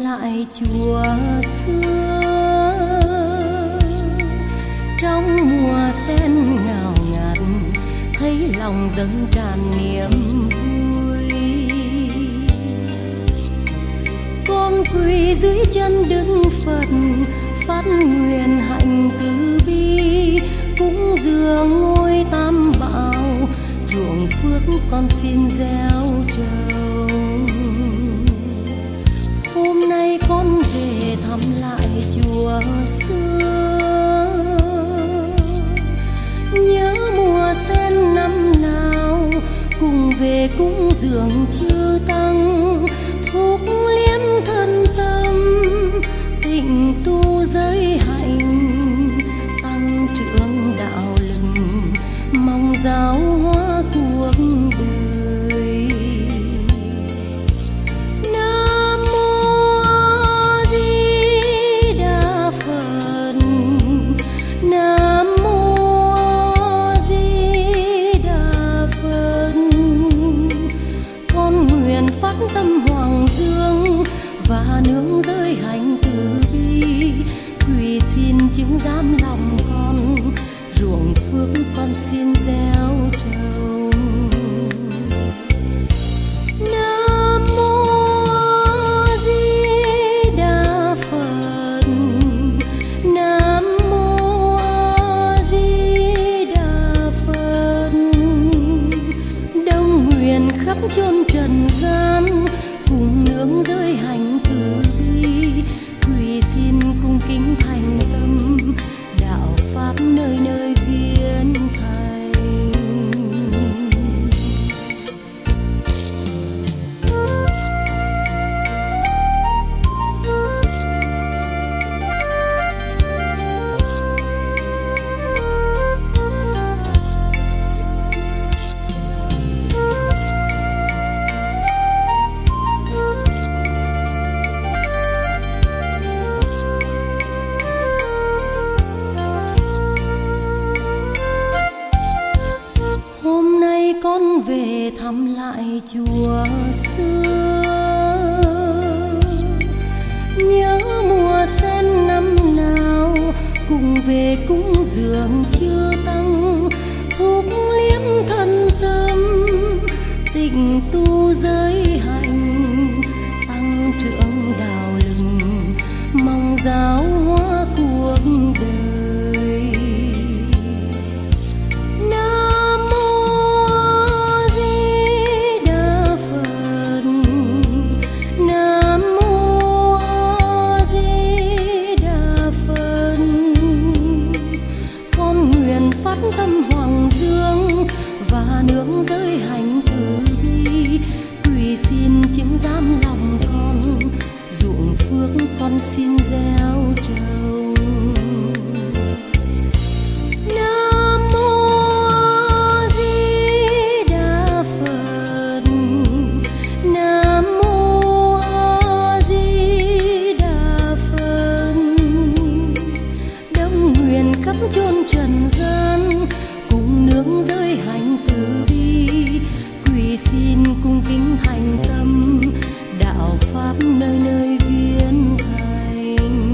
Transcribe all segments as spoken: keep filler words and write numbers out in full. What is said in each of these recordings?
lại chùa xưa. Trong mùa sen ngào ngạt thấy lòng dâng tràn niềm vui. Con quỳ dưới chân Đức Phật phát nguyện hạnh từ bi, cúng dường ngôi Tam Bảo, ruộng phước con xin gieo trồng. Hôm nay con về thăm lại chùa xưa, nhớ mùa sen năm nào, cùng về cúng dường chư tăng, thúc liếm thân tâm, tịnh tu giới hạnh, tăng trưởng đạo lực, mong giáo hóa cuộc đời. Nam mô A Di Đà Phật, Nam mô A Di Đà Phật. Con nguyện phát tâm hoàng dương và nương giới hạnh từ bi, quỳ xin chứng giám lòng con, ruộng phước con xin gieo trồng. Nam mô A Di Đà Phật, Nam mô A Di Đà Phật. Đông nguyện khắp chốn trần gian, cùng nương giới hạnh từ bi, quỳ xin cung kính thành tâm, đạo pháp nơi nơi viên thành. Hôm nay con về thăm lại chùa xưa, nhớ mùa sen năm nào, cùng về cúng dường chư tăng, thúc liếm thân tâm, tịnh tu giới hạnh, tăng trưởng đạo lực, mong giáo hóa cuộc đời. Nam mô A Di Đà Phật, Nam mô A Di Đà Phật. Con nguyện phát tâm hoàng dương và nương giới hạnh từ bi, quỳ xin chứng giám lòng con, ruộng phước con xin gieo trồng. Nam mô A Di Đà Phật, Nam mô A Di Đà Phật. Đông nguyện khắp chốn trần gian, cùng nương giới hạnh từ bi, quỳ xin cung kính thành tâm, đạo pháp nơi nơi viên thành.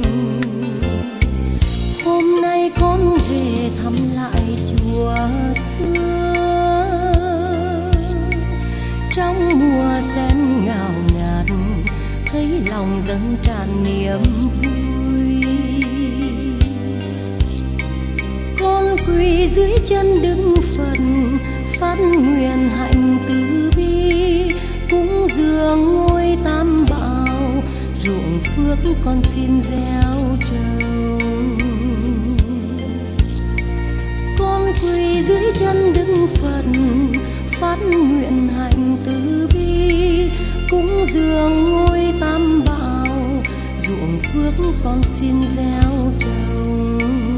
Hôm nay con về thăm lại chùa xưa, trong mùa sen ngào ngạt thấy lòng dâng tràn niềm vui. Con quỳ dưới chân Đức Phật phát nguyện hạnh từ bi, cúng dường ngôi Tam Bảo, ruộng phước con xin gieo trồng. Con quỳ dưới chân Đức Phật phát nguyện hạnh từ bi, cúng dường ngôi Tam Bảo, ruộng phước con xin gieo trồng.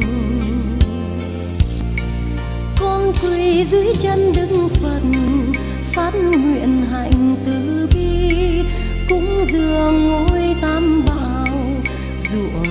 Con quỳ dưới chân Đức Phật phát nguyện hạnh từ bi, cúng dường ngôi Tam Bảo, ruộng